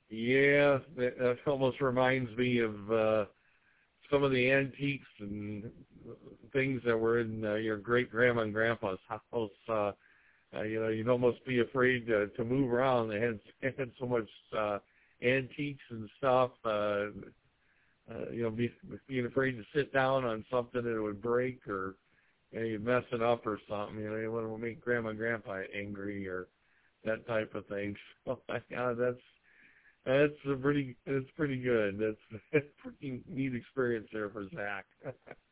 Yeah, that almost reminds me of some of the antiques and things that were in your great grandma and grandpa's house. You'd almost be afraid to move around. They had so much antiques and stuff. Being afraid to sit down on something that it would break, or you'd mess it up or something. You wouldn't make grandma and grandpa angry or that type of thing. So yeah, that's pretty good. That's a pretty neat experience there for Zach.